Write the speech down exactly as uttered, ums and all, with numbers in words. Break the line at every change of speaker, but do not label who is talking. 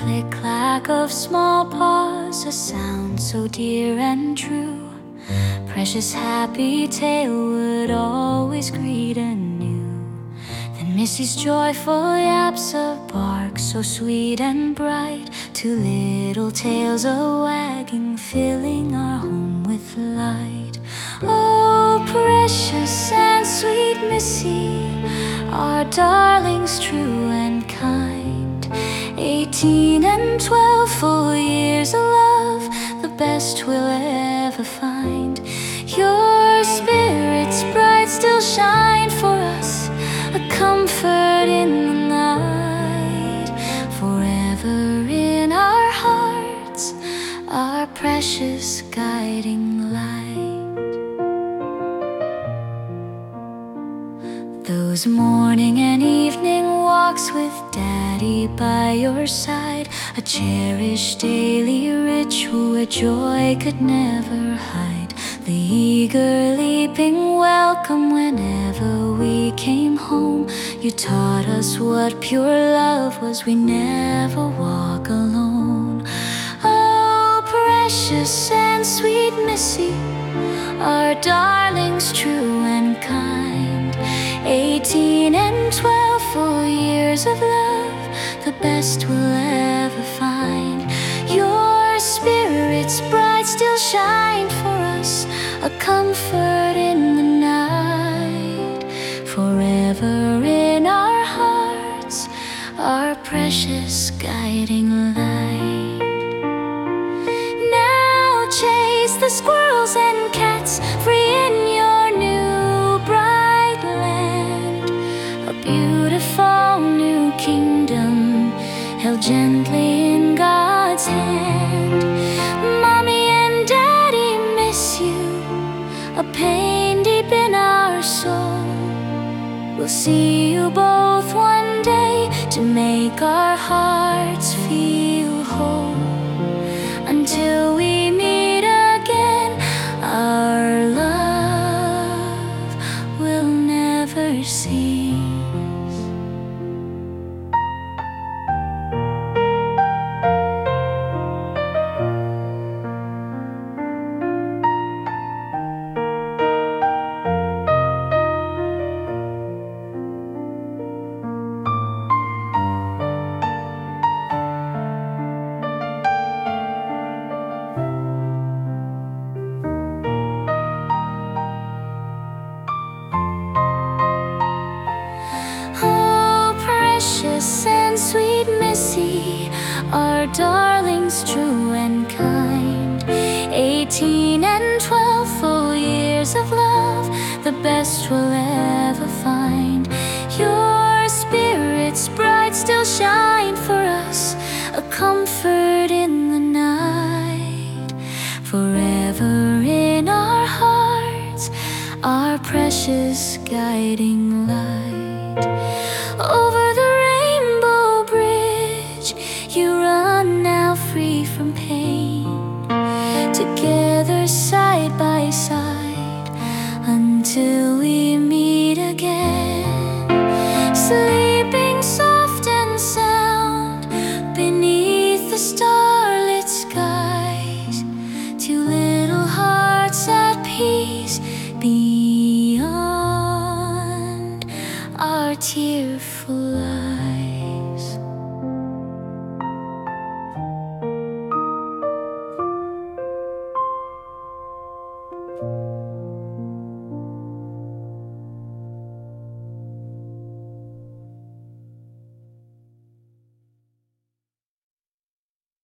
click-clack of small paws, a sound so dear and true. Precious happy tale would always greet anew. Then Missy's joyful yaps, a bark so sweet and bright, two little tails a-wagging, filling our home with light. Oh, precious and sweet Missy, our darlings true and kind. Eighteen and twelve full years of love, the best we'll ever find. Your spirits bright still shine for us, a comfort in the night. Forever in our hearts, our precious guiding light. Those morning and evening walks with Daddy by your side, a cherished daily ritual where joy could never hide. The eager leaping welcome whenever we came home. You taught us what pure love was, we never walk alone. Oh, precious and sweet Missy, our darlings true and kind. Eighteen and twelve full years of love, the best we'll ever find. Your spirits bright still shine for us, a comfort in the night. Forever in our hearts, our precious guiding light. Now chase the squirrels and cats free in your new bright land, a beautiful new kingdom held gently in God's hand. Mommy and Daddy miss you, a pain deep in our soul. We'll see you both one day to make our hearts feel whole. Until we meet again, our love will never cease. Precious and sweet Missy, our darlings true and kind. Eighteen and twelve full years of love, the best we'll ever find. Your spirits bright still shine for us, a comfort in the night. Forever in our hearts, our precious guiding light. Over the rainbow bridge you run now, free from pain. Together side by side until we meet again. Sleeping soft and sound beneath the starlit skies, two little hearts at peace beyond our tearful eyes.